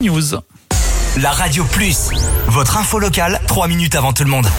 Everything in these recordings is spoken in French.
News. La Radio Plus, votre info locale, 3 minutes avant tout le monde.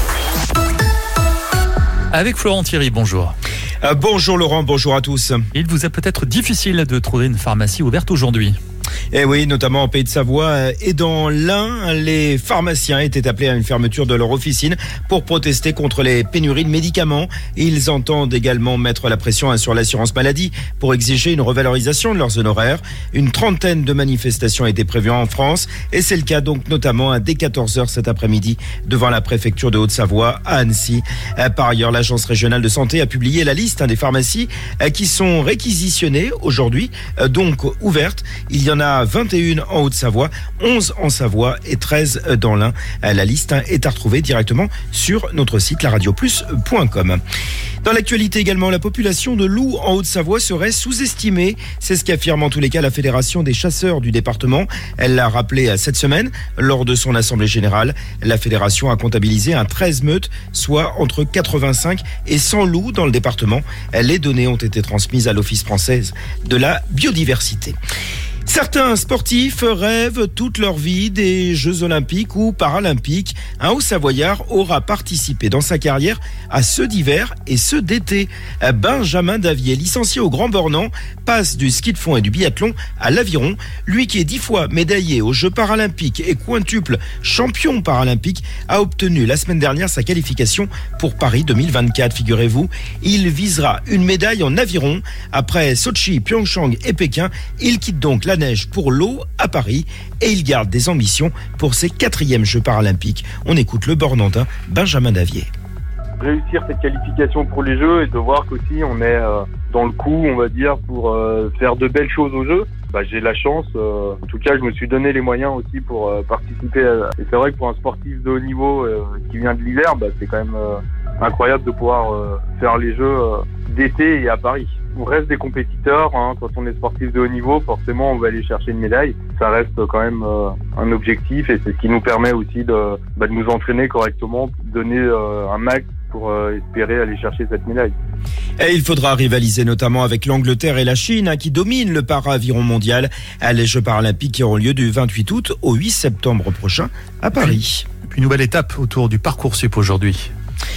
Avec Florent Thierry, bonjour. Bonjour Laurent, bonjour à tous. Il vous est peut-être difficile de trouver une pharmacie ouverte aujourd'hui. Eh oui, notamment en Pays de Savoie et dans l'Ain, les pharmaciens étaient appelés à une fermeture de leur officine pour protester contre les pénuries de médicaments. Ils entendent également mettre la pression sur l'assurance maladie pour exiger une revalorisation de leurs honoraires. Une trentaine de manifestations étaient prévues en France et c'est le cas donc notamment dès 14h cet après-midi devant la préfecture de Haute-Savoie à Annecy. Par ailleurs, l'agence régionale de santé a publié la liste des pharmacies qui sont réquisitionnées aujourd'hui, donc ouvertes. Il y en a 21 en Haute-Savoie, 11 en Savoie et 13 dans l'Ain. La liste est à retrouver directement sur notre site laradioplus.com. Dans l'actualité également, la population de loups en Haute-Savoie serait sous-estimée. C'est ce qu'affirme en tous les cas la Fédération des chasseurs du département. Elle l'a rappelé cette semaine lors de son assemblée générale. La fédération a comptabilisé 13 meutes, soit entre 85 et 100 loups dans le département. Les données ont été transmises à l'Office français de la biodiversité. Certains sportifs rêvent toute leur vie des Jeux Olympiques ou Paralympiques. Un Haut-Savoyard aura participé dans sa carrière à ceux d'hiver et ceux d'été. Benjamin Davier, licencié au Grand Bornand, passe du ski de fond et du biathlon à l'aviron. Lui qui est 10 fois médaillé aux Jeux Paralympiques et quintuple champion paralympique, a obtenu la semaine dernière sa qualification pour Paris 2024. Figurez-vous, il visera une médaille en aviron. Après Sochi, Pyeongchang et Pékin, il quitte donc la neige pour l'eau à Paris et il garde des ambitions pour ses 4e Jeux paralympiques. On écoute le Bornandin Benjamin Davier. Réussir cette qualification pour les Jeux et de voir qu'aussi on est dans le coup, on va dire, pour faire de belles choses aux Jeux. J'ai la chance, en tout cas je me suis donné les moyens aussi pour participer et c'est vrai que pour un sportif de haut niveau qui vient de l'hiver, c'est quand même incroyable de pouvoir faire les Jeux d'été et à Paris. On reste des compétiteurs, quand on est sportif de haut niveau, forcément on va aller chercher une médaille. Ça reste quand même un objectif et c'est ce qui nous permet aussi de nous entraîner correctement, donner un max pour espérer aller chercher cette médaille. Et il faudra rivaliser notamment avec l'Angleterre et la Chine qui dominent le para-aviron mondial à les Jeux paralympiques qui auront lieu du 28 août au 8 septembre prochain à Paris. Une nouvelle étape autour du Parcoursup aujourd'hui.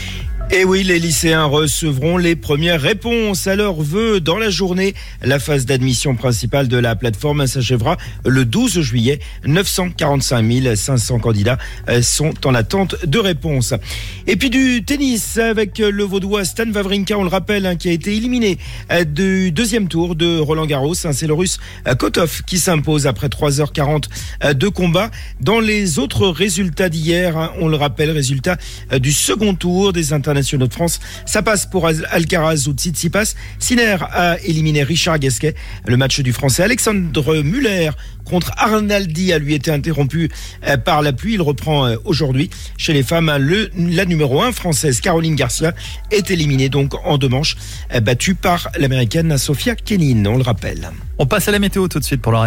Et oui, les lycéens recevront les premières réponses à leurs vœux dans la journée. La phase d'admission principale de la plateforme s'achèvera le 12 juillet. 945 500 candidats sont en attente de réponses. Et puis du tennis avec le Vaudois Stan Wawrinka, on le rappelle, qui a été éliminé du deuxième tour de Roland-Garros. C'est le Russe Kotov qui s'impose après 3h40 de combat. Dans les autres résultats d'hier, on le rappelle, résultat du second tour des internationaux de France. Ça passe pour Alcaraz ou Tsitsipas. Sinner a éliminé Richard Gasquet. Le match du Français Alexandre Muller contre Arnaldi a lui été interrompu par la pluie. Il reprend aujourd'hui. Chez les femmes, la numéro 1 française Caroline Garcia est éliminée donc en 2 manches, battue par l'américaine Sofia Kenin, on le rappelle. On passe à la météo tout de suite pour le